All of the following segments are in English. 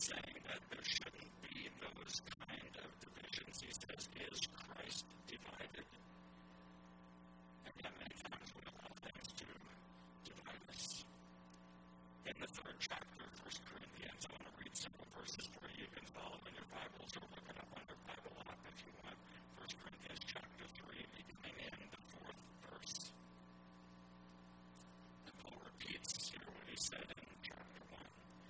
saying that there shouldn't be those kind of divisions. He says, is Christ divided? And yet many times we allow things to divide us. In the 3rd chapter of 1 Corinthians, I want to read several verses for you. You can follow in your Bibles or look it up on your Bible app if you want. 1 Corinthians chapter 3, beginning in the 4th verse. And Paul repeats here what he said in chapter 1.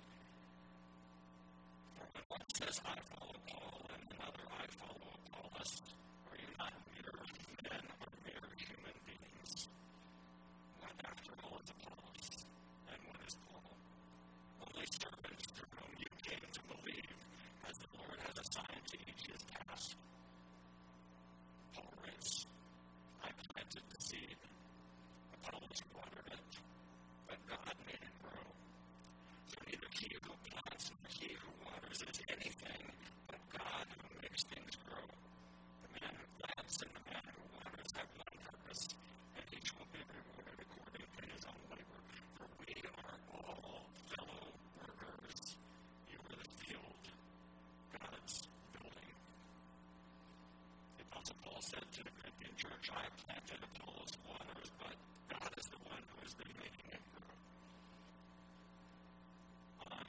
For when one says, I follow Paul, and another, I follow Apollos, are you not mere men or mere human beings? What, after all, is Apollos? And what is Paul? Only servants through whom you came to believe, as the Lord has assigned to each his task. Paul writes, I planted the seed, Apollos watered it, but God made it grow. So neither he who plants nor he who waters is anything, but God who makes things grow. The man who plants and the man who waters have one purpose, and each will be rewarded according to his own labor. For we are all fellow workers. You are the field, God's building. The Apostle Paul said to the Corinthian church, I planted, Apollos waters, but God is the one who has been making it grow. On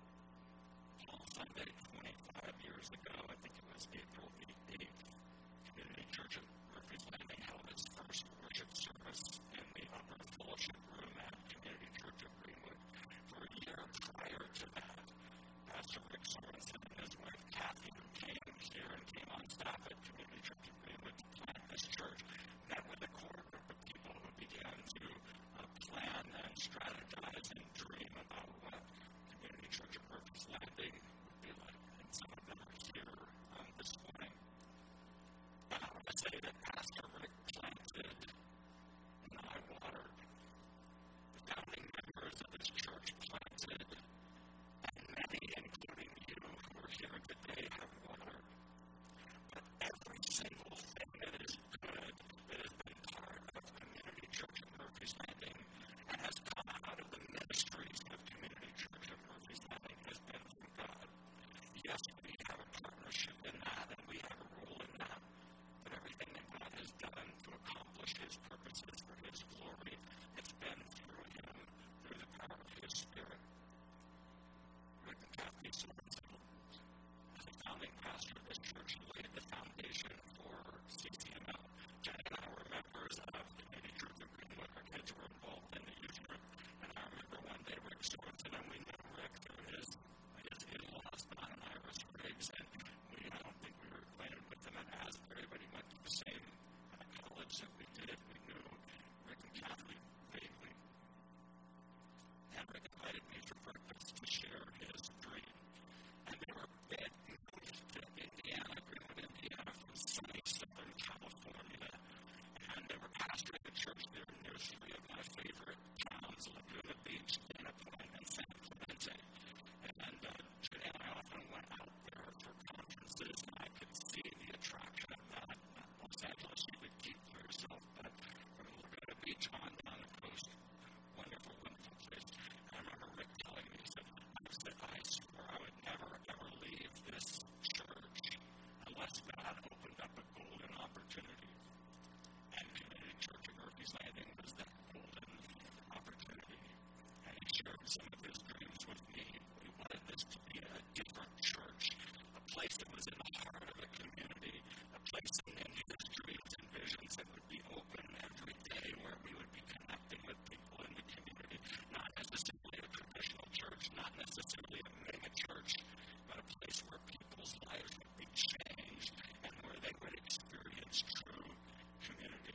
Palm Sunday 25 years ago, I think it was April the 8th, Community Church of Murphy's Landing held its first worship service in the upper fellowship room at Community Church of Greenwood. For a year prior to that, Pastor Rick Sorensen and his wife Kathy, who came here and came on staff at Community Church of Greenwood to plant this church, met with a core group of people who began to plan and strategize and dream about what Community Church of Murphy's Landing would be like. And some of them are here this morning. And I want to say that Pastor Rick planted and I watered. The founding members of this church planted, and many, including you who are here today, have watered. But every single thing that is good that has been part of Community Church of Murphy's Landing and has come out of the ministries of Community Church of Murphy's Landing has been from God. Yes, we have a partnership in that and we have a role in that, but everything that God has done to accomplish his purposes for his glory, it's been through him, through the power of his Spirit. Rick and Kathy Sorensen, as the founding pastor of this church, laid the foundation for CCML. Jenny and I were members of Community Church of Greenwood. Our kids were involved in the youth group, and I remember one day Rick Sorensen, and we knew Rick through his in-laws, Don and Iris Riggs, and I don't think we were acquainted with them at Asbury, but he went to the same college that we did. We knew Rick and Kathy vaguely. And Rick invited me for breakfast to share his dream. And they had moved to Indiana, Greenwood, Indiana, from sunny Southern California. And they were pastoring a church there near 3 of my favorite towns, Laguna Beach, Dana Point, and San Clemente. And Jenny and I often went out there for conferences, and I could see the attraction of that. Los Angeles, you could keep for yourself, but from Laguna Beach on down the coast, wonderful, wonderful place. And I remember Rick telling me, he said, I swore I would never, ever leave this church unless God opened up a golden opportunity. And Community Church of Murphy's Landing was that golden opportunity. And he shared some of his dreams with me. We wanted this to be a different church, a place that was in the heart of a community, a place in his dreams and visions that would be open every day, where we would be connecting with people in the community. Not necessarily a traditional church, not necessarily a mega church, but a place where people's lives would be changed and where they would experience true community.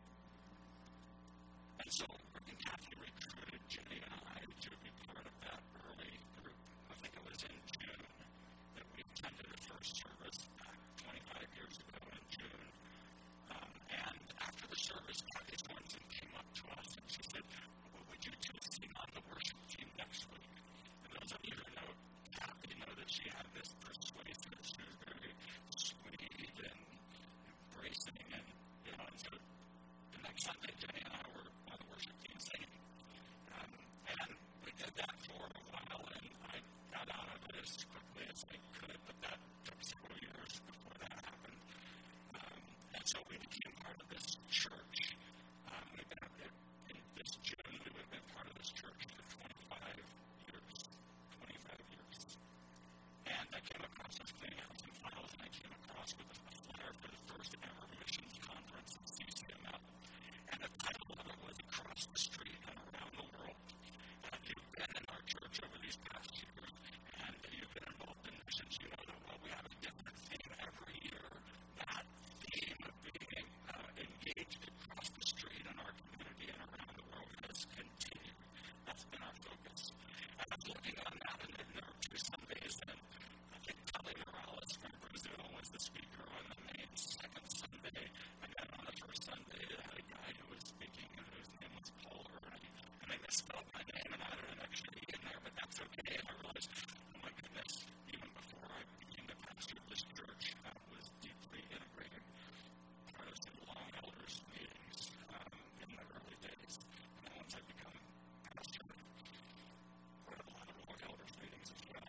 And so Rick and Kathy recruited Jenny and I to be part of that early group. I think it was in June that we attended the first service back 25 years ago in June. And after the service, Kathy Sorensen came up to us and she said, well, would you two sing on the worship team next week? And those of you who know Kathy know that she had this persuasive, she was very sweet and embracing, and and so the next Sunday, Jenny and I were on the worship team singing. And we did that for a while, and I got out of it as quickly as they could, but that took several years before that happened. And so we became part of this church. We've been in this June, we would have been part of this church for 25 years. 25 years. And I came across, I was cleaning out some files, and I came across with a flyer for the first ever missions conference at CCML. And the title of it was Across the Street and Around the World. And if you've been in our church over these past years, and you've been involved in missions, you know that while we have a different theme every year, that theme of being engaged across the street in our community and around the world has continued. That's been our focus. And I was looking on that, and there were 2 Sundays, and I think Kelly Morales from Brazil was the speaker on the main second Sunday, and then on the first Sunday, they had a guy who was speaking, and whose name was Polar, and I misspelled my name, and I didn't actually in there, but that's okay. And I realized, oh my goodness, even before I became the pastor of this church, I was deeply integrated part of some long elders meetings in the early days. And then once I become pastor, part of a lot of long elders meetings as well.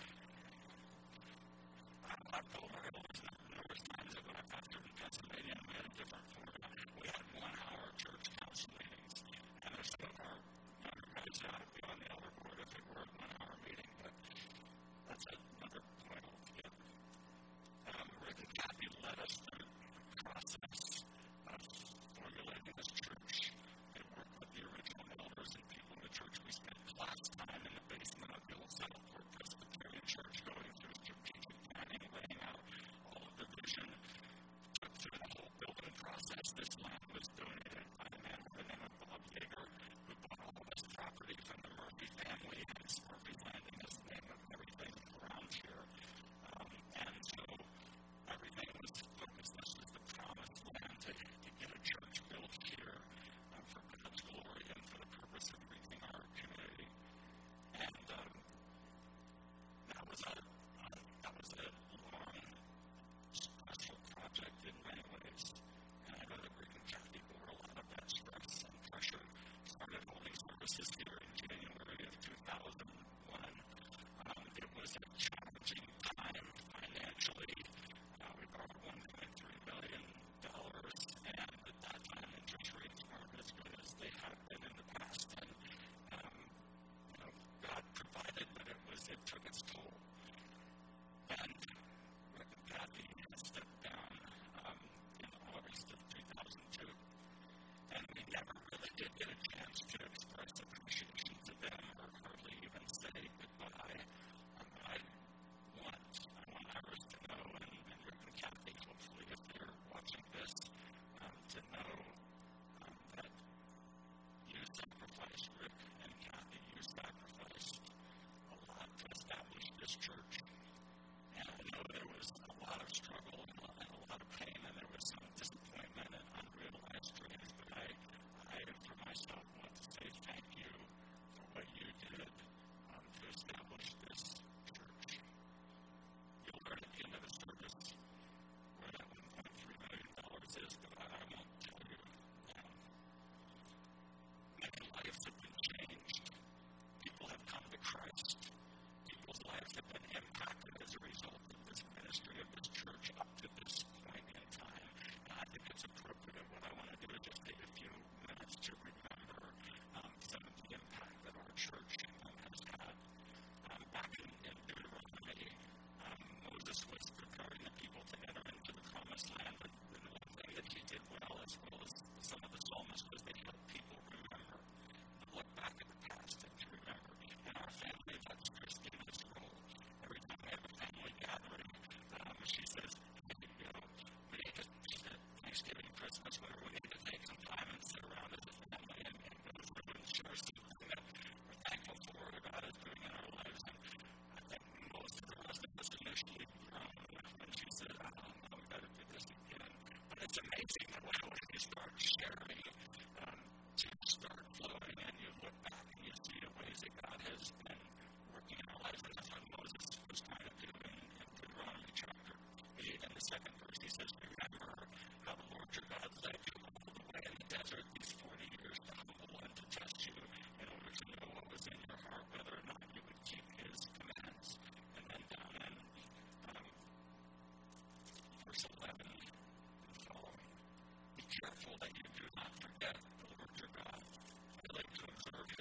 I've told our elders numerous times that when I pastored in Pennsylvania, we had a different format. We had 1-hour church council meetings. And there's some of our younger guys that would be on the elder board if it were a 1-hour meeting, but that's another point altogether. Rick and Kathy led us through the process of formulating this church. They worked with the original elders and people in the church. We spent class time in the basement of the old Southport Presbyterian Church going through strategic planning, laying out all of the vision, took through the whole building process. This land was donated by a man by the name of Bob Yeager, who bought all of this property from the Murphy family, and Murphy Landing is the name of everything around here.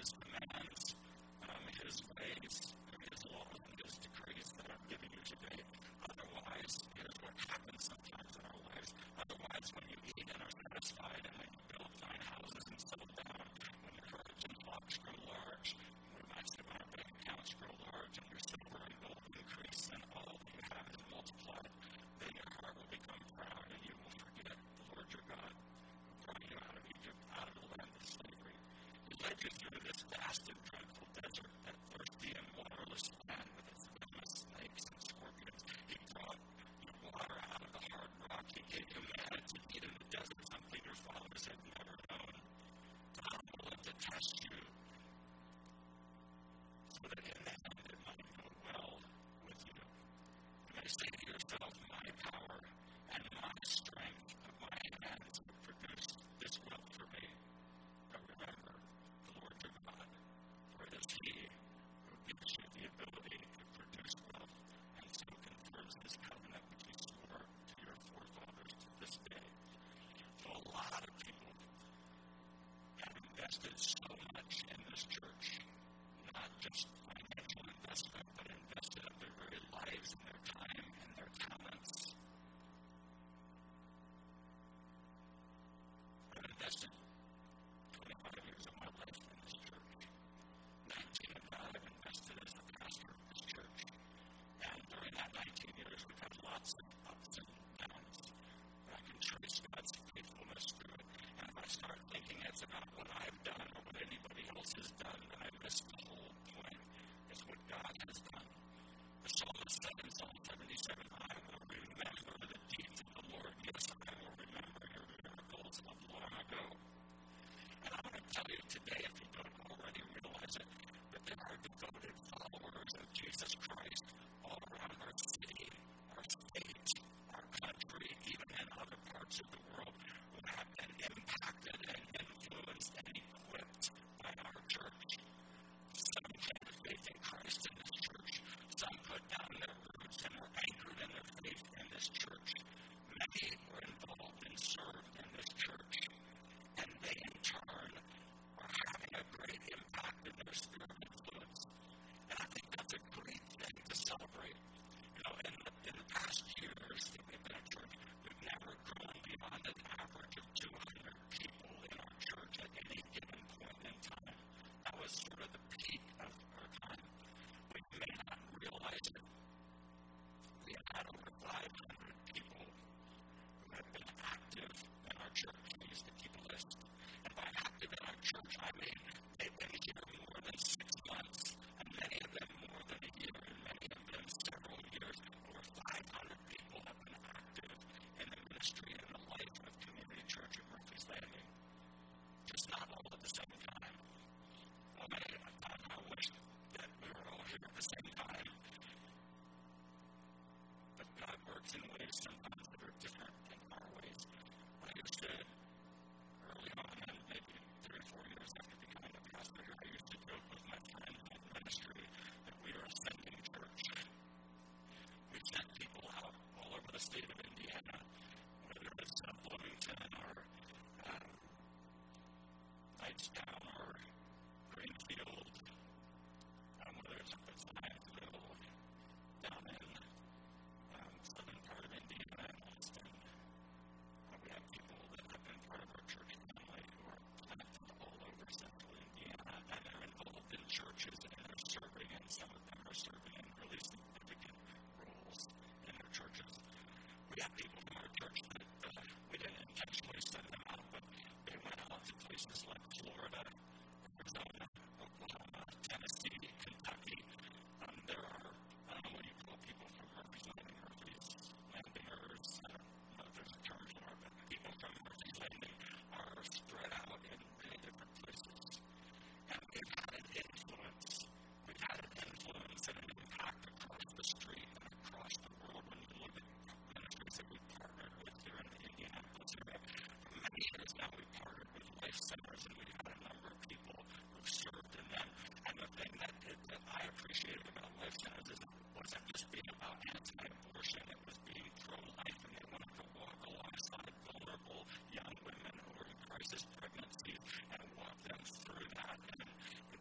his commands, his ways, his laws, and his decrees that I'm giving you today. Otherwise, here's what happens sometimes in our lives. Otherwise, when you eat and are satisfied, and when you build fine houses and settle down, when your herds and flocks grow large, when our bank accounts grow large, and your silver and gold increase, and all that you have is multiplied, then your heart will become proud, and you will forget the Lord your God, who brought you out of Egypt, out of the land of slavery. He led you through this vast and dreadful desert, that thirsty and waterless land with its venomous snakes and scorpions. He brought you water out of the hard rock. He gave you manna to eat in the desert, something your fathers had never known. To humble and to test you, so that in the end it might go well with you. You may say to yourself, my power and my strength of my hands will produce this wealth for me. But remember the Lord your God, for it is He who gives you the ability to produce wealth, and so confirms His covenant which He swore to your forefathers to this day. So a lot of people have invested so much in this church, not just financial investment, but invested of their very lives and their time and their talents. I've invested 25 years of my life in this church. 19 of that I've invested as the pastor of this church. And during that 19 years, we've had lots of ups and downs. But I can trace God's faithfulness through it. And if I start thinking it's about what I've done or what anybody else has done, then I miss the whole point. It's what God has done. The psalmist said in Psalm 77, I will remember the deeds of the Lord. Yes, I will remember your miracles of long ago. And I'm going to tell you today, if you don't already realize it, that there are devoted followers of Jesus Christ all around our city, our state, our country, even in other parts of the world, who have been impacted and influenced and equipped by our church. Some came to faith in Christ in this church. Some put down their roots and were anchored in their faith in this church. Many were involved and served in this church. And they, in turn, are having a great impact in their sphere of influence. And I think that's a great thing to celebrate. You know, in the past years that we've been at church, we've never grown beyond an average of 200 people in our church at any given point in time. That was sort of the peak of our time. We may not realize it. We had over 500 people who have been active in our church. We used to keep a list. And by active in our church, I mean they've been here more than 6 months, and many of them more than a year, and many of them several years. Over 500 people have been active in the ministry and the life of Community Church at Murphy's Landing. Just not all at the same time. Well, many of the time I wish that we were all here at the same time. But God works in ways sometimes that are different than our ways. Like I said early on, and maybe 3 or 4 years after becoming a pastor here, I used to joke with my friend in ministry that we are a sending church. We sent people out all over the state of Indiana, whether it's Bloomington or Knightstown or Greenfield, whether it's up at Zionsville, down in southern part of Indiana and Austin. We have people that have been part of our church family who are planted all over central Indiana, and they're involved in churches, and they're serving, and some of them are serving in really significant roles in their churches. We have people from our church that we didn't intentionally send them out, but they went out to places like Florida, Arizona, Oklahoma, Tennessee, Kentucky. There are, I don't know what you call people from Murphy's Landing, Landingers, I don't know if there's a term for it, but people from Murphy's Landing are spread out in many different places. And we've had an influence. We've had an influence and an impact across the street and across the world when you look at ministries that we've partnered with here in the Indianapolis area. For many years now, we've partnered with Life Centers, and we've had a number of people who've served in them. And the thing that I appreciated about Life Centers is it wasn't just being about anti-abortion, it was being pro-life, and they wanted to walk alongside vulnerable young women who were in crisis pregnancies and walk them through that. And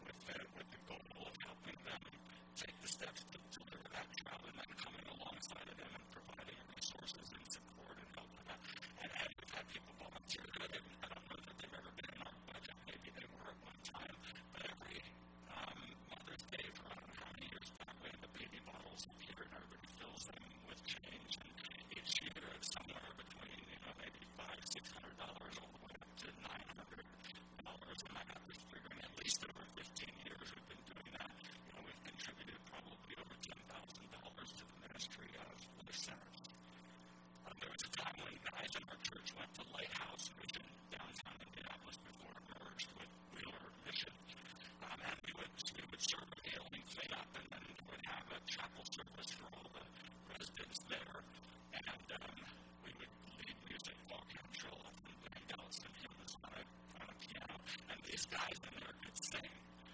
take the steps to deliver that child, and then coming alongside of them and providing resources and support and help for that. And we've had people volunteer that. I don't know that they've ever been in our budget. Maybe they were at one time, but every Mother's Day for I don't know how many years back, we have the baby bottles appear, and everybody fills them with change. And each year it's somewhere between maybe $500-$600 all the way up to $900. And I got this figuring at least over 15 years we've been doing that. We've contributed probably over $10,000 to the ministry of Life Centers. There was a time when guys in our church went to Lighthouse Mission downtown Indianapolis before it merged with Wheeler Mission. And we would serve a healing clean up, and then we would have a chapel service for all the residents there. And we would lead music, Paul Cantrell, and bang out some hymns on a piano. And these guys in there could sing.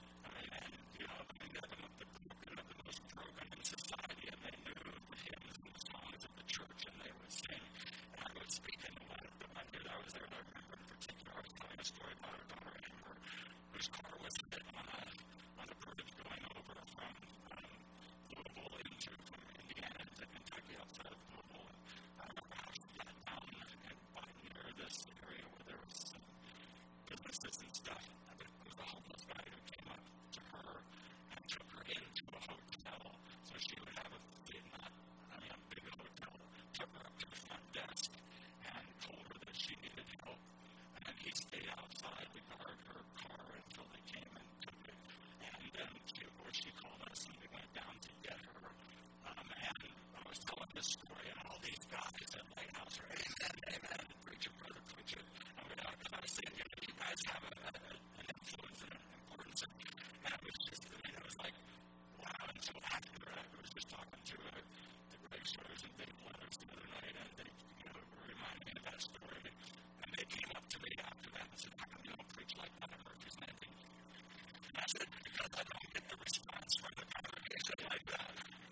They're the most broken in society, and they knew the hymns and the songs of the church, and they would sing. And I would speak in one of the one year that I was there. I remember in particular, I was telling a story about our daughter Amber, whose car was hit on a bridge going over from Louisville from Indiana to Kentucky outside of Louisville. And I remember how she got down and by near this area where there was some businesses and stuff. There was a homeless guy who came up to her and took her into a hotel. So she would have a big hotel, took her up to the front desk and told her that she needed help. And he stayed outside to guard her car until they came and took it. And then, she called us and we went down to get her. And I was telling this story, and all these guys at Lighthouse are, amen, preacher, brother, preacher. And I was saying, you guys have an influence and an importance. And it was just, it was like, wow. And so after I was just talking to the Greg Stories and Dave Leathers the other night, and they reminded me of that story. And they came up to me after that and said, how come you don't preach like that at Murphy's Landing? And I said, because I don't get the response from the congregation like that.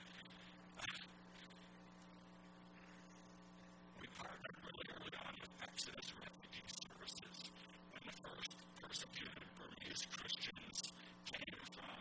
We partnered really early on with Exodus Refugee Services when the first persecuted Burmese Christians came from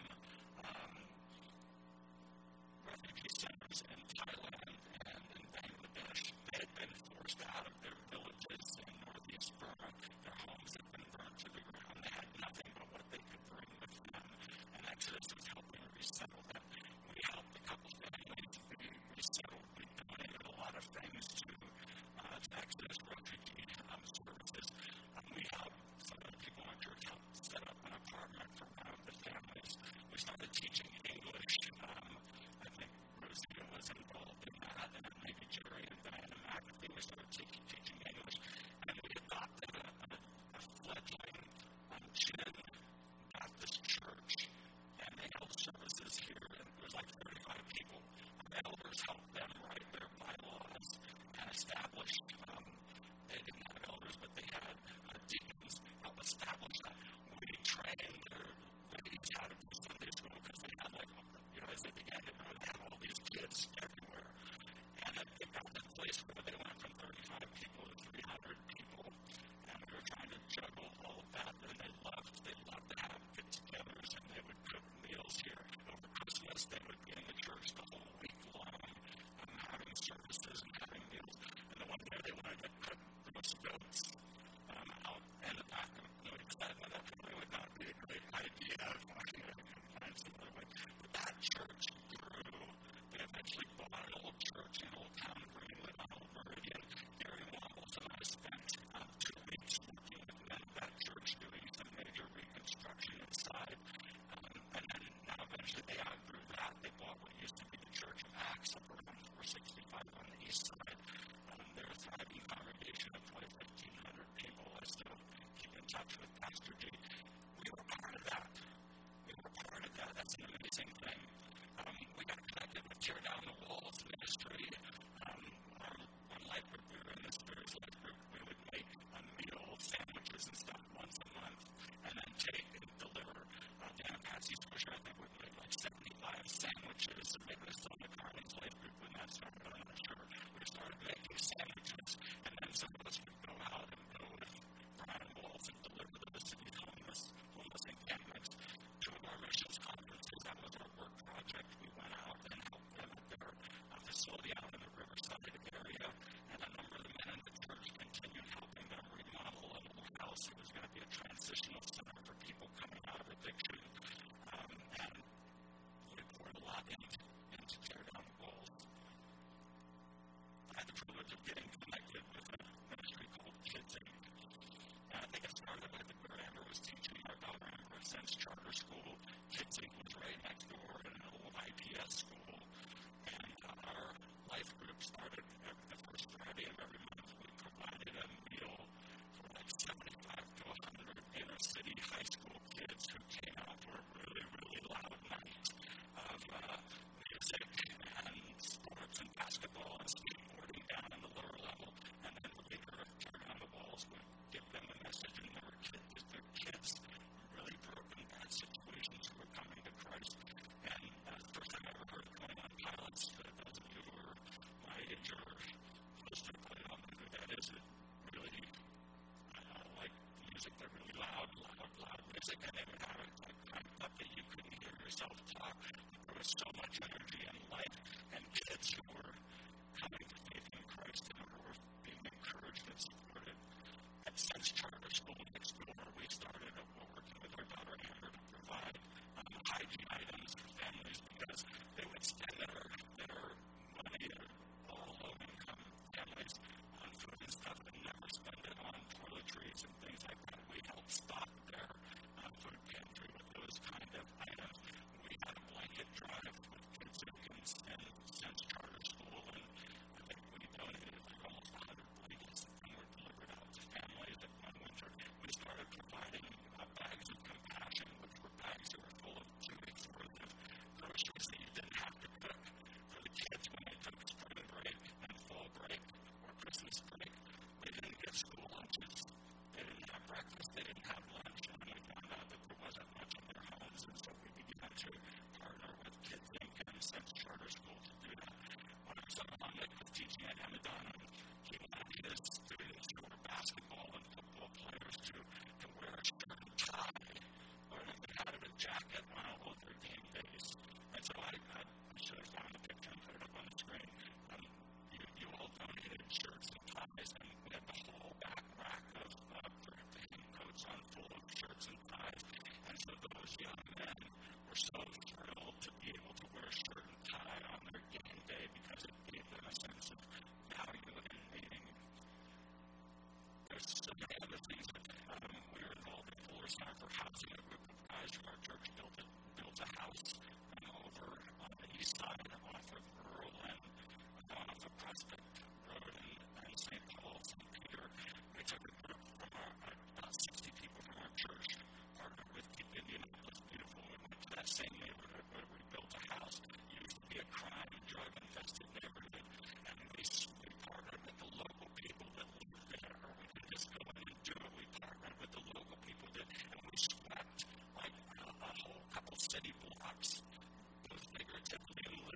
refugee centers in Thailand and in Bangladesh. They had been forced out of their villages in northeast Burma. Their homes had been burned to the ground. They had nothing but what they could bring with them. And Exodus was helping resettle them. We helped a couple families be resettled. We donated a lot of things to Exodus Refugee Services. We helped some of the people in our church help set up an apartment for one of the families. We started teaching English. I think Rosie was involved in that, and maybe Jerry and Diana McAfee. We started teaching English, and we adopted a fledgling Chin Baptist church, and they held services here, and it was like 35 people. Our elders helped them write their bylaws and establish, they didn't have elders, but they had deacons help establish that. We trained their ladies how to do Sunday school because they had as they began to grow, they had all these kids everywhere. And it got to a place where they went from 35 people to 300 people, and we were trying to juggle all of that, and they loved to have get-togethers, and they would cook meals here. Over Christmas, they would be in the church the whole week long, having services and having meals. And the one day they wanted to cook roast goats out in the back of that probably would not be a great idea if I could find some other way. But that church grew. They eventually bought an old church in Old Town Greenwood on Old Meridian. Gary Wombles and I spent 2 weeks working with them at that church doing some major reconstruction inside. And then now eventually they outgrew that. They bought what used to be the Church of Acts up around 465 on the east side. They're a thriving congregation of probably 1,500 people. I still keep in touch with Pastor G. We were part of that. That's an amazing thing. We got connected with Tear Down the Walls ministry. Our life group, we were in this Spirit's life group. We would make meal sandwiches and stuff once a month, and then take and deliver. Dan and Patsy Swisher, I think, would make like 75 sandwiches, and maybe it was still in the Carney's life group when that started, but I'm not sure. We started making sandwiches, and then some of us would go out and go with Brian Walls and deliver those to these homeless encampments. Two of our missions conferences, that was our work project. We facility out in the Riverside area, and a number of the men in the church continued helping them remodel an old house. It was going to be a transitional center for people coming out of addiction, and we poured a lot into tear down the walls. I had the privilege of getting connected with a ministry called Kids Inc. And I think I started with it where Amber was teaching. Our daughter Amber attends charter school. Kids Inc. was right next door in an old IPS school. And our life group started the first Friday of every month. We provided a meal for like 75 to 100 inner city high school kids who came out for a really, really loud night of music and sports and basketball and skateboarding down in the lower level. And then the leader of Tear Down the Walls would give them a message, and there were kids really broken, bad situations who were coming to Christ. And that's the first time I ever heard of 21 Pilots. Those of you who are my age or close to it, I don't know who that is. It really, I like music, they're really loud music, and they would have it like cranked up that you couldn't hear yourself talk. There was so much energy and life, and kids who were coming to faith in Christ and who were being encouraged and supported. At Sense Charter School next door, we started working with our daughter Amber to provide hygiene items for families because they would spend their money, all low-income families, on food and stuff and never spend it on toiletries and things like that. We helped stock their food pantry with those kind of items. We had a blanket drive with Kids and Sense Charter School, and I think we donated like almost 100 blankets and were delivered out to families at one winter. We started providing bags of compassion, which were bags that were full of 2 weeks worth of groceries that you didn't have to cook for the kids when they took spring break and fall break or Christmas break. They didn't get school lunches. They didn't have breakfast. They didn't have lunch. And we found out that there wasn't much in their homes, and so we began to partner with Kids Inc. and Sense Charter School to do that. When I was on Nick was teaching at Hamadan, he wanted his students who were basketball and football players to wear a shirt and tie, or if they had a jacket on all of their game days. And so I should have found the picture and put it up on the screen. You all donated shirts and ties, and we had the whole back rack of for hanging coats on full of shirts and ties. And so those young men were so thrilled to be able to wear a shirt and tie on their game day because it gave them a sense of value and meaning. There's so many other things that we were involved in. Fuller Center for Housing, a group of guys from our church built a house over on the east side off of Rural and off of Prospect Road and St. Paul, St. Peter. We took a group from about 60 people from our church, partnered with Keep Indianapolis Beautiful. We went to that same neighborhood where we built a house. It used to be a crime and drug-infested neighborhood, and we partnered with the local people that lived there. We didn't just go in and do it. We partnered with the local people and we swept like a whole couple city blocks, both figuratively and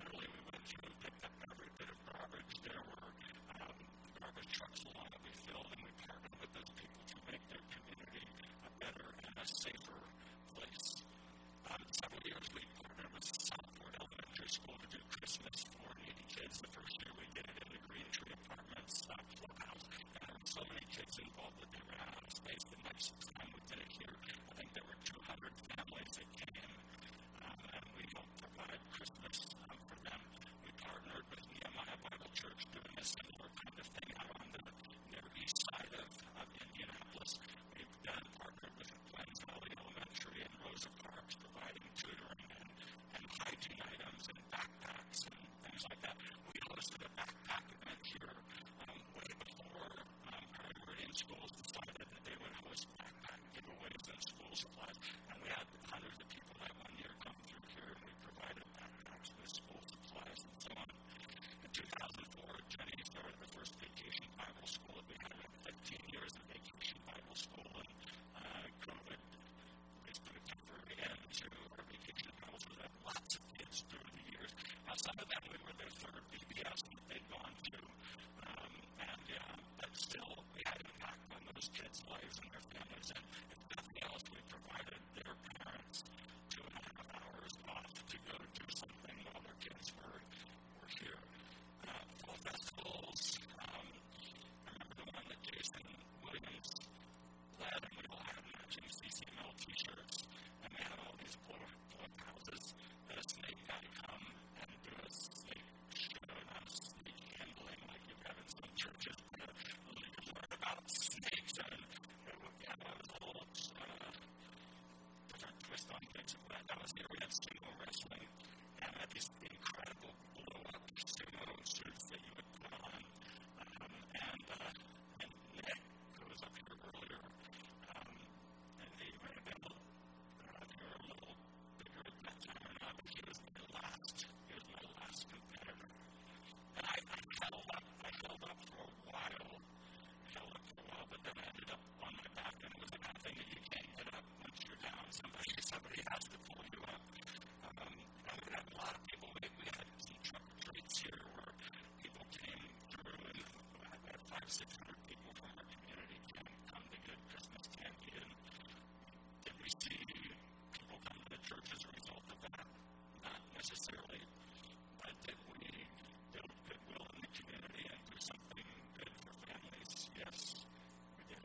to 600 people from our community can come to get Christmas candy. And did we see people come to the church as a result of that? Not necessarily. But did we build goodwill in the community and do something good for families? Yes, we did.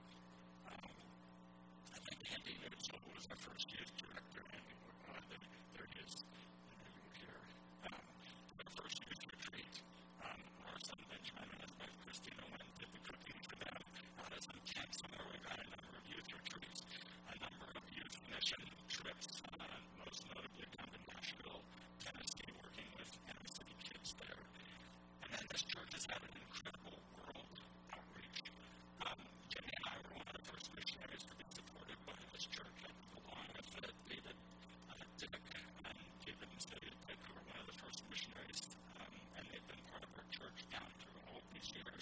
I think Andy Newsel was our first youth director. Andy, there he is. Here. Our first youth retreat, our son Benjamin and his wife Christina went and did the cooking for them. Out of some camps somewhere, we got a number of youth retreats, a number of youth mission trips, most notably down to Nashville, Tennessee, working with inner city kids there. And then this church has had an incredible world outreach. Jimmy and I were one of the first missionaries to be supported by this church, along with David Dick and David and Sadie Dick, who were one of the first missionaries, and they've been part of our church down through all of these years.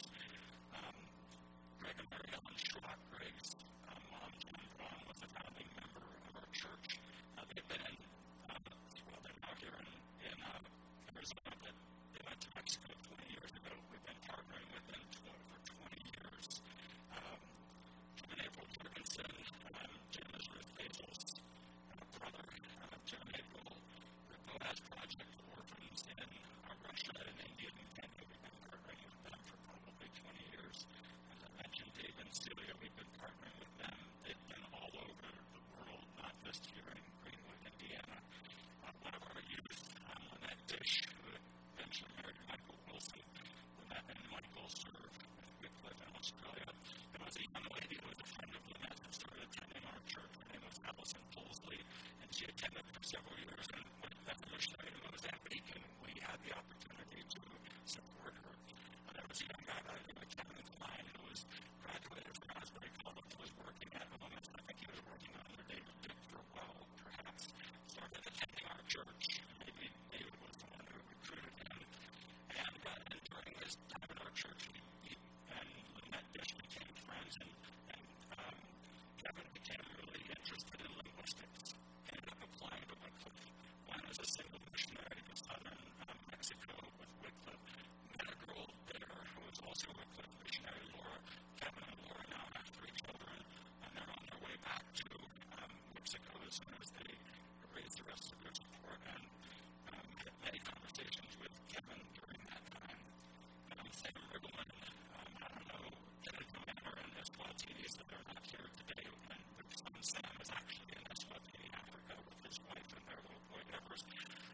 Greg and Mary Ellen Schrock, Greg's mom, Jan Braun, was a founding member of our church. They've been in, they're now here in Arizona, but they went to Mexico 20 years ago. We've been partnering with them for 20 years. Jim and April Jorgensen, Jim is Ruth Basil's brother. Jim and April, the Boaz Project for Orphans in Russia and India and Kenya. We've been partnering with them for probably 20 years. As I mentioned, Dave and Celia, we've been partnering with them. They've been all over the world, not just here in Greenwood, Indiana. One of our youth, Lynette Dish, who eventually married Michael Wilson. Lynette and Michael served with Wycliffe in Australia. There was a young lady who was a friend of Lynette who started attending our church. Her name was Allison Polsley, and she attended for several years. And as a missionary to Mozambique, and we had the opportunity to support her. There was a young guy by the name of Kevin Klein who was graduated from Asbury College, was working at Moments. I think he was working under David Dick for a while, perhaps. Started attending our church. Maybe David was the one who recruited him. And during his time at our church, he and Lynette Dish became friends, and Kevin became really interested in linguistics. Ended up applying to Wycliffe. Went as a single missionary to southern Mexico with Wycliffe. Met a girl there who was also a Wycliffe missionary, Laura. Kevin and Laura now have 3 children, and they're on their way back to Mexico as soon as they raise the rest of their support. And had many conversations with Kevin during that time. Sam Riggleman, I don't know, Kenneth Manor and Eswatini, so they're not here today. And their son Sam is actually in Eswatini, Africa, with his wife and their little boy Evers.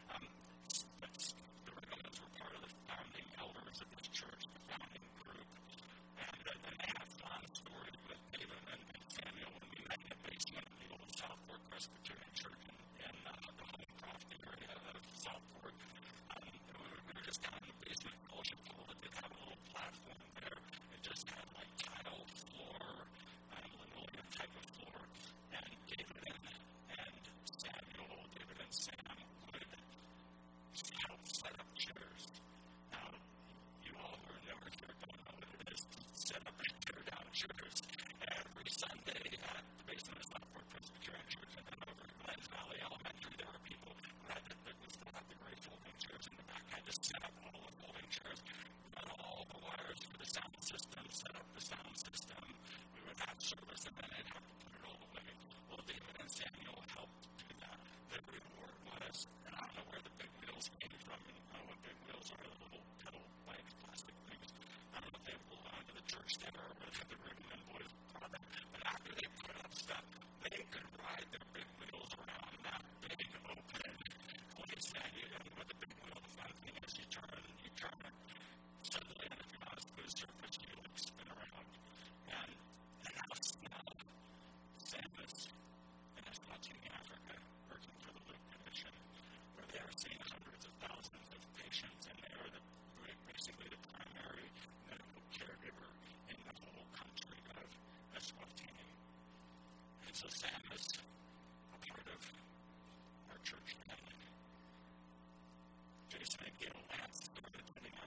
The Rigglemans were part of the founding elders of this church, the founding group. And they have fun stories with David and Samuel when we met in the basement of the old Southport Presbyterian Church in the Homecroft area of Southport. We were just down in the basement fellowship hall that did have a little platform there. It just had like tile floor, linoleum type of floor. And David and Samuel, David and Sam would help set up chairs. Now, you all who are never here don't know what it is to set up and tear down chairs. Every Sunday at the basement of Southport Presbyterian Church, and then over in Glens Valley Elementary, there were people who had to, that would still have the great folding chairs in the back, had to set up all the folding chairs, run all the wires for the sound system, set up the sound system. We would have service, and then they'd have to put it all away. Well, David and Samuel helped do that. The reward was, and I don't know where the big wheels came from, and I don't know what big wheels are, the little pedal bike plastic things. I don't know if they belong to the church there or whether the Riggleman boys brought them. But after they put up stuff, they could ride their big wheels around that big open place. And with the big wheel, the fun thing is you turn it suddenly, and if you're not as good a surface, you like spin around. And now Sam is in Eswatini, Africa, working for the Luke Commission, where they are seeing hundreds of thousands of patients, and they are basically the primary medical caregiver in the whole country of Eswatini. And so Sam is a part of our church family. Jason and Gail Lance started attending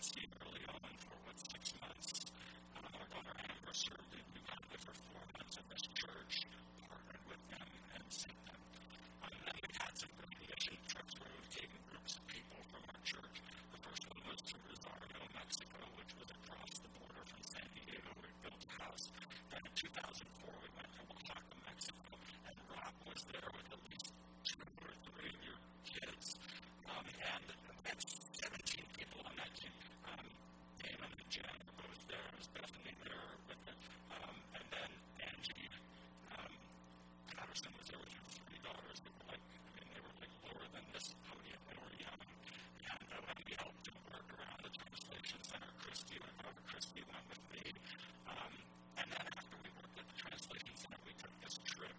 Steve early on for 6 months. Our daughter Amber served in Uganda for 4 months in this church, partnered with them and sent them. And then we had some remediation trips where we've taken groups of people from our church. The first one was to Rosario, Mexico, which was across the border from San Diego. We built a house. Then in 2004, we went to Oaxaca, Mexico, and Rob was there with at least 2 or 3 of your kids. And we had 17 people on that team. Damon and Jen were both there. It was Bethany there with it. And then Angie Patterson was there with her 3 daughters. They were lower than this podium. They were young. And we helped them work around the translation center. Christy went with me. And then after we worked at the translation center, we took this trip.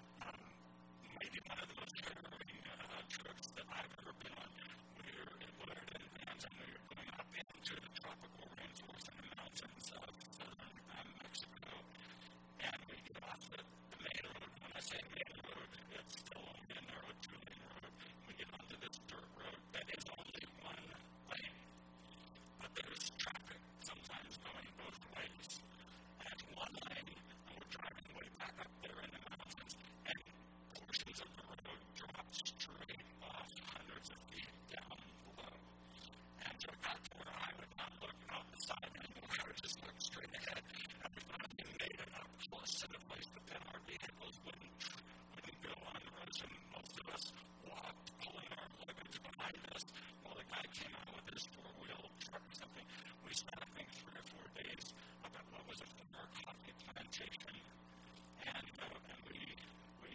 Maybe one of the most harrowing trips that I've ever been on. We were in Woodard and Vans, and we were going up into the tropical rainforest in the mountains of southern Mexico. And we get off the main road. When I say main road, it's still only a narrow 2-lane road. We get onto this dirt road that is only 1 lane. But there's traffic sometimes going both ways. And 1 lane, and we're driving way back up there in the mountains, and portions of the road drop straight off hundreds of feet down below. And so it got to where I would not look out the side anymore. I would just look straight ahead. And we finally made it up close to the place, but then our vehicles wouldn't go on the road. So most of us walked, pulling our luggage behind us, while the guy came out with his 4-wheel truck or something. We spent, I think, 3 or 4 days up at what was a former coffee plantation. And we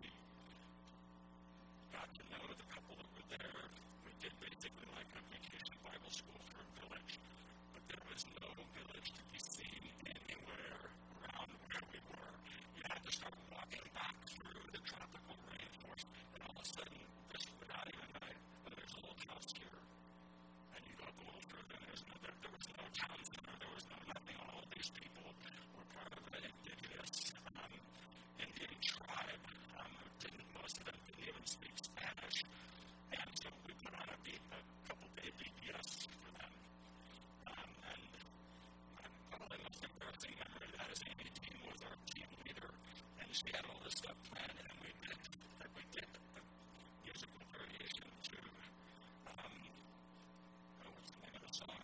got to know the couple that were there. We did basically like a vacation Bible school for a village, but there was no village to be seen anywhere around where we were. You had to start walking back through the tropical rainforest, and all of a sudden, just without even knowing, there's a little house here. And you go up a little further, and there was no town center, there was no nothing. All of these people were part of an indigenous Indian tribe. Most of them didn't even speak Spanish. And so we put on a couple-day VBS for them. And probably the most embarrassing memory of that is Amy Dean was our team leader, and she had all this stuff planned, and we did a musical variation to, what's the name of the song?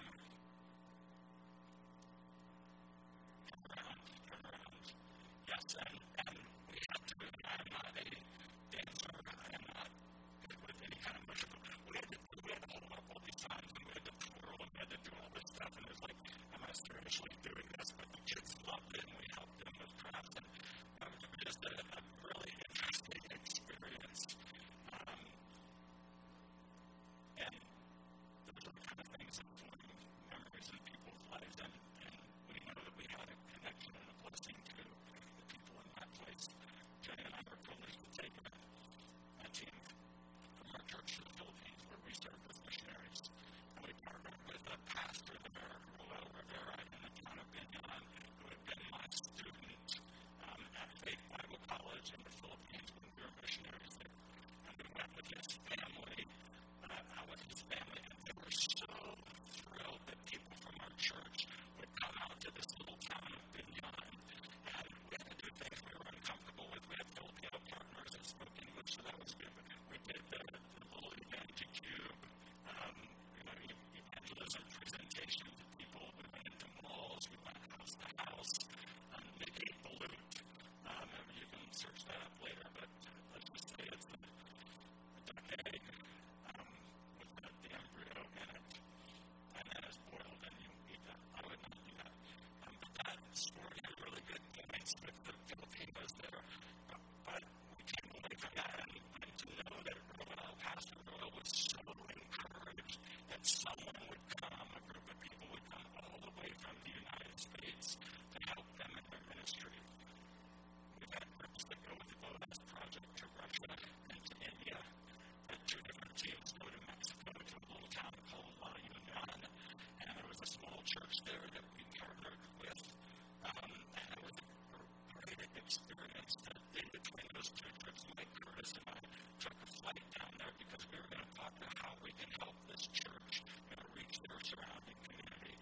Turn around. Yes, and we had to, I'm not a dancer, I am not good with any kind of motion. We had to hold up all these times, and we had to twirl, and we had to do all this stuff, and it was like, am I seriously doing this? But the kids loved it, and we helped them with crafts, and it was just a really interesting experience. And those are the kind of things that form memories in people's lives, and we know that we had a connection and a blessing to the people in that place. Jenny and I were privileged to take a team from our church to the Philippines, where we served as missionaries. And we partnered with a pastor there, Roel Rivera, in the town of Binyan, who had been my student at Faith Bible College in the Philippines when we were missionaries there. And we went with his family, and they were so thrilled that people from our church would come out to this little town of Binyan. And we had to do things we were uncomfortable with. We had Filipino partners that spoke English, so that was good. But we did the little evangelical evangelism presentation to people. We went into malls. We went house to house. They ate balut. You can search that up later, but let's just say it's a duck egg with the embryo in it, and then it's boiled, and you eat that. I would not do that. But that story had really good points with the Filipinos there. But we came away from that, and to know that Pastor Roel was so encouraged that someone would come, a group of people would come all the way from the United States to help them in their ministry. We've had groups that go with the Boaz Project to Russia and to India. Had 2 different teams go to Mexico to a little town called La Union, and there was a small church there that we partnered with. And it was a great experience. In between those 2 trips, Mike Curtis and I took a flight down there because we were going to talk about how we can help this church reach their surrounding community.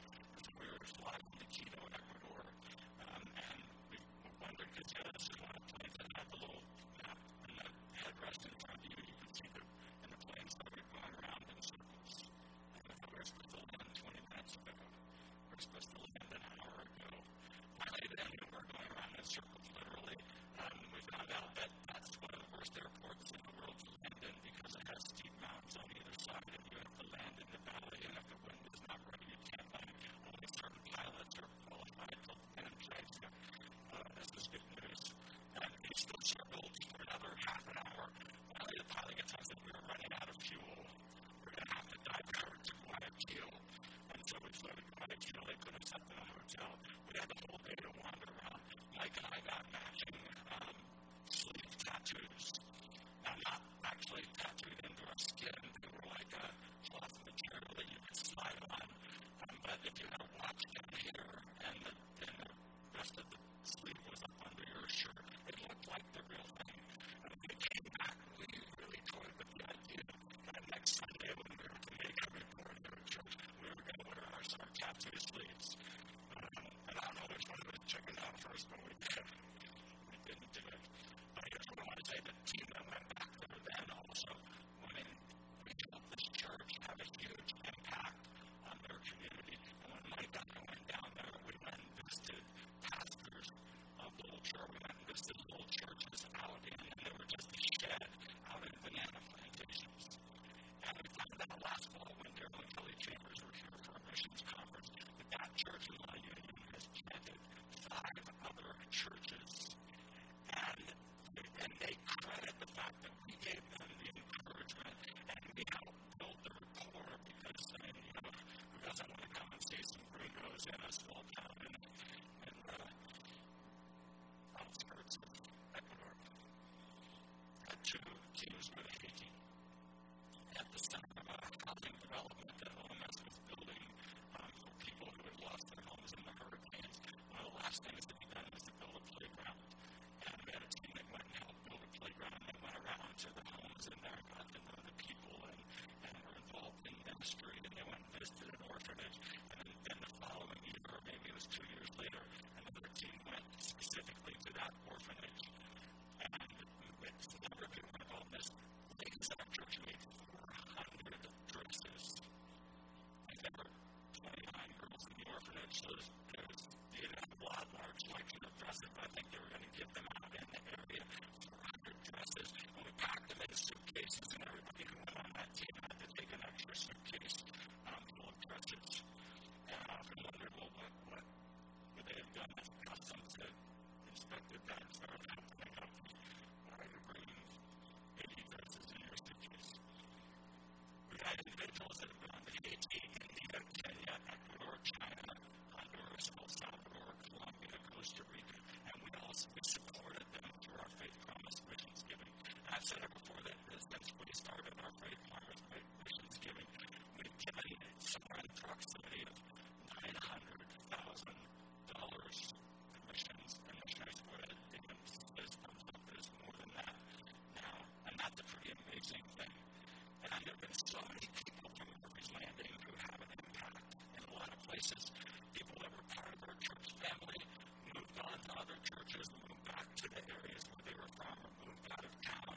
in a small town in the outskirts of Ecuador. Had two kids with Haiti at the center of a housing development that OMS was building for people who had lost their homes in the hurricanes. One of the last things that we done was to build a playground. And we had a team that went and helped build a playground. They went around to the homes in there and got to know the people and were involved in ministry. And they went and visited an orphanage. And then the following year, or maybe it was 2 years later, another team went specifically to that orphanage. And it's a number of people involved in this. Ladies at our church made 400 dresses. Like there were 29 girls in the orphanage, so they had a large selection of dresses, but I think they were going to give them out in the area. 400 dresses, and we packed them in suitcases, and everybody who went on that team had to take an extra suitcase full of dresses. And I often wondered, well, what would they have done as customs that inspected that and started happening up? Why are you bringing 80 dresses in your suitcase? We had individuals that have gone to Haiti, India, Kenya, Ecuador, China, Honduras, El Salvador, Colombia, Costa Rica, and we supported them through our Faith Promise Missions Giving. And I've said it before that since we started our Faith Promise Missions Giving, we've given somewhere in the proximity of $900,000 to missions and missionaries. Where there's thumbs up, there's more than that now, and that's a pretty amazing thing. And there have been so many people from Murphy's Landing who have an impact in a lot of places. People that were part of our church family moved on to other churches, moved back to the areas where they were from, or moved out of town.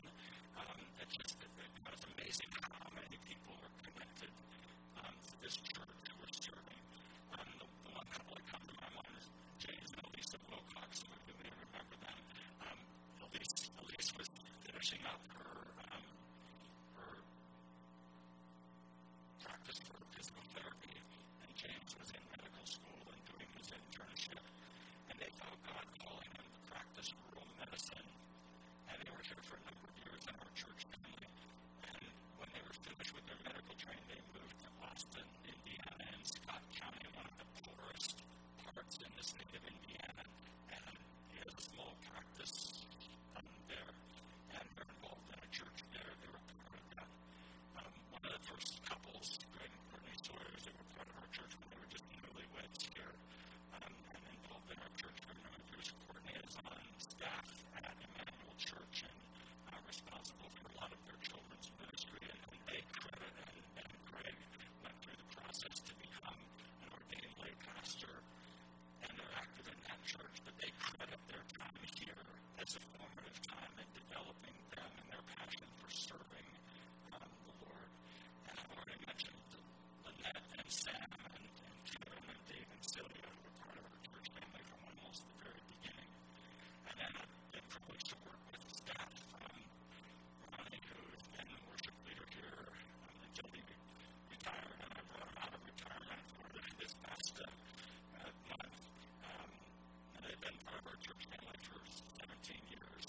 It's amazing how many people are connected to this church who are serving. The one couple that come to my mind is James and Elisa Wilcox. Some of you may remember them. Elise was finishing up her practice for physical therapy, and James was in medical school and doing his internship, and they felt God calling him to practice rural medicine, and they were here for a number of years in our church family, and when they were finished with their medical training, they moved to Austin, Indiana, and Scott County, one of the poorest parts in the state of Indiana, and he has a small practice there, and they're involved in a church there. They were part of that. One of the first couples, Greg and Courtney Sawyers, they were part of our church when they were just newlyweds here, and involved in our church for a number of years. Courtney is on staff at Emmanuel Church and responsible for a lot of their children's ministry, and they credit, and Greg went through the process to become an ordained lay pastor, and they're active in that church, but they credit their time here as a formative time in developing them and their passion for serving the Lord. And I've already mentioned Lynette and Sam and Kieran and Dave and Celia, who were part of our church family from almost the very beginning. And then I've been privileged to work with staff from Ronnie, who's been the worship leader here until he retired, and I brought him out of retirement for this past month. And they've been part of our church family for 17 years.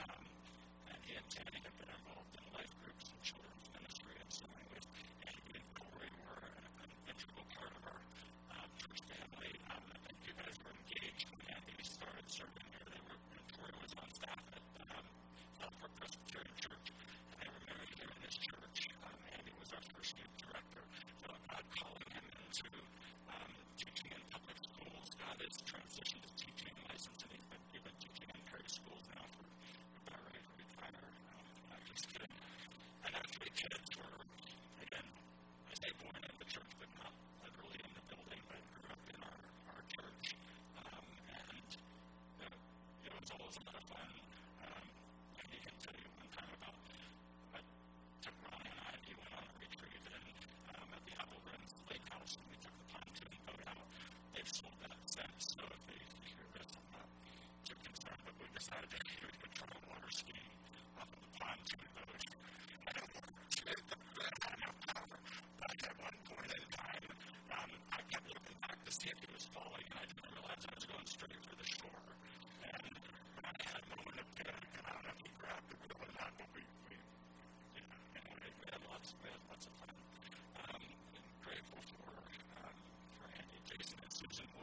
And he and Tammy have been involved in life groups and children's ministry and so many ways. Andy and Corey were an integral part of our church family. I think you guys were engaged when Andy started serving here. And Corey was on staff at Southport Presbyterian Church, and they were married here in this church. Andy was our first youth director. So God calling him into teaching in public schools. God has transitioned his teaching license, and he's been teaching in private schools now for about ready to retire. I'm just kidding. And our 3 kids were, again, I say born in the church, but not literally in the building, but grew up in our church. And it was always a lot of fun. And he can tell you one time about I took Ronnie and I, he went on a retreat at the Apple Runs Lake House, and we took the pontoon boat out. They've sold that since, so if they hear this, I'm not too concerned, but we decided that we would try water skiing off of the pontoon boat. I don't want to make the bed on enough power, but at one point in time, I kept looking back to see if he was falling, and I didn't realize I was going straight for the shore. And I had a moment of panic, and I don't know if he grabbed the wheel or not, but we had lots of fun. I'm grateful for Andy, Jason, and Susan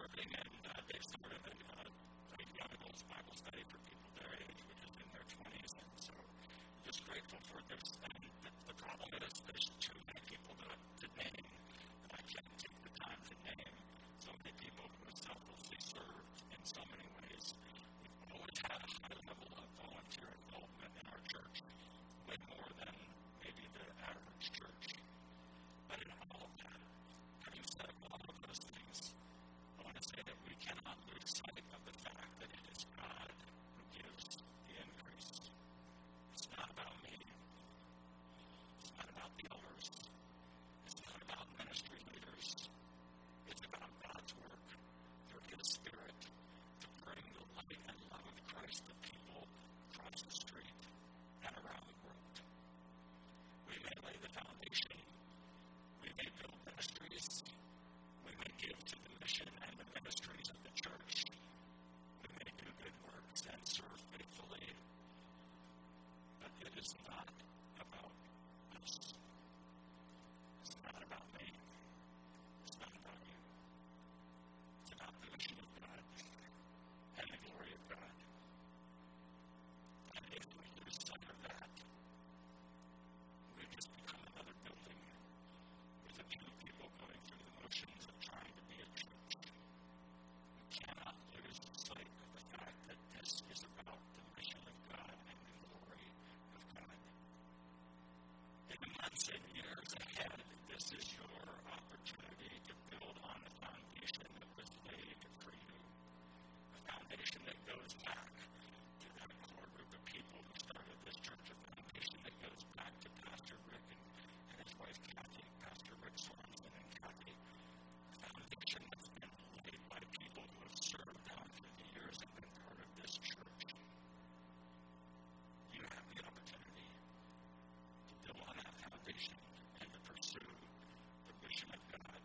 serving, and they've started a young adults Bible study for people their age, which is in their 20s, and so just grateful for this. And the problem is there's too many people to name, and I can't take the time to name so many people who have selflessly served in so many ways. We've always had a high level of volunteer involvement in our church, way more than maybe the average church. But in all of that, having said all of those things, I want to say that we cannot lose sight of the fact that it is God who gives the increase. It's not about me. It's not about the elders. It's not about ministry leaders. It's about God's work through His Spirit to bring the light and love of Christ to people across the street and around the world. We may lay the foundation. We may build ministries. We may give to the mission and the ministries of the church. We may do good works and serve faithfully. But it is not about us. It's not about me. It's not about you. It's about the mission of God and the glory of God. And if we lose sight of that, we just become another building with a few people going through the motions of trying to be a church. We cannot lose sight of the fact that this is about the mission of God and the glory of God. In the months and years ahead, this is your opportunity to build on the foundation that was laid for you. A foundation that goes back to that core group of people who started this church, a foundation that goes back to Pastor Rick and his wife Kathy, Pastor Rick Sorensen and Kathy. A foundation that's been laid by people who have served down through the years and been part of this church. You have the opportunity to build on that foundation and to pursue the mission of God.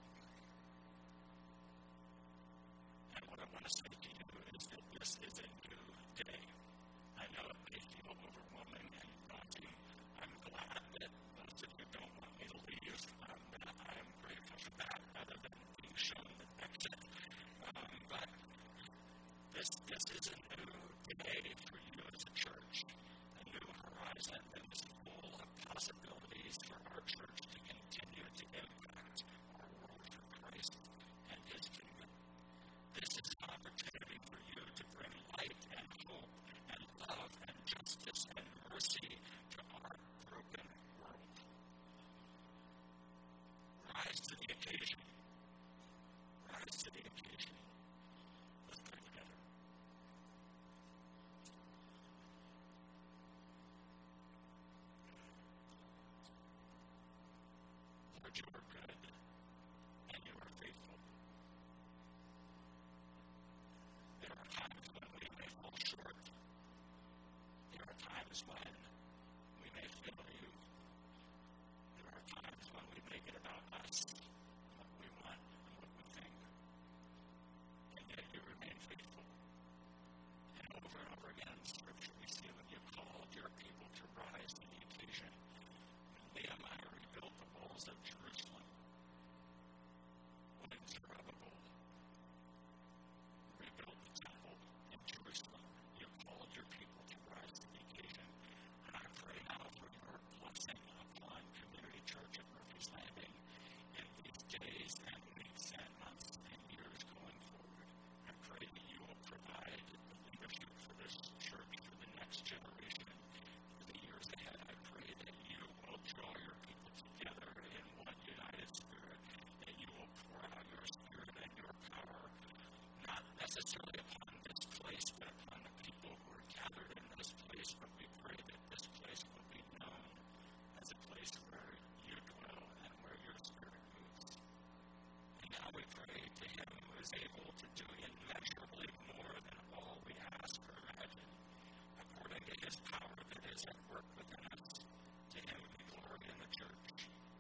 And what I want to say to you is that this is a new day. I know it may feel overwhelming and daunting. I'm glad that most of you don't want me to leave. I am grateful for that, rather than being shown the exit. But this is a new day for you as a church, a new horizon that is full of possibilities for our church to continue to impact our world for Christ and His kingdom. This is an opportunity for you to bring light and hope and love and justice and mercy to our broken world. Rise to the occasion. Rise to the occasion. Let's pray together. Lord, you are good and you are faithful. There are times when we may fall short. There are times when we may fail you. There are times when we make it about us, what we want, and what we think. And yet you remain faithful. And over again in Scripture we see when you called your people to rise to the occasion. When Nehemiah rebuilt the walls of Jerusalem. When Zerubbabel rebuilt the temple in Jerusalem, you called your people to rise to the occasion. And I pray now for your blessing upon Community Church at Murphy's Landing in these days and weeks and months and years going forward. I pray that you will provide the leadership for this church for the next generation. For the years ahead, I pray that you will draw your people together in one united spirit, that you will pour out your spirit and your power, not necessarily upon this place, but upon the people who are gathered in this place. But we pray that this place will be known as a place where you dwell and where your spirit moves. And now we pray to Him who is able to do immeasurably more than all we ask or imagine, according to His power that is at work within us. To Him be glory in the church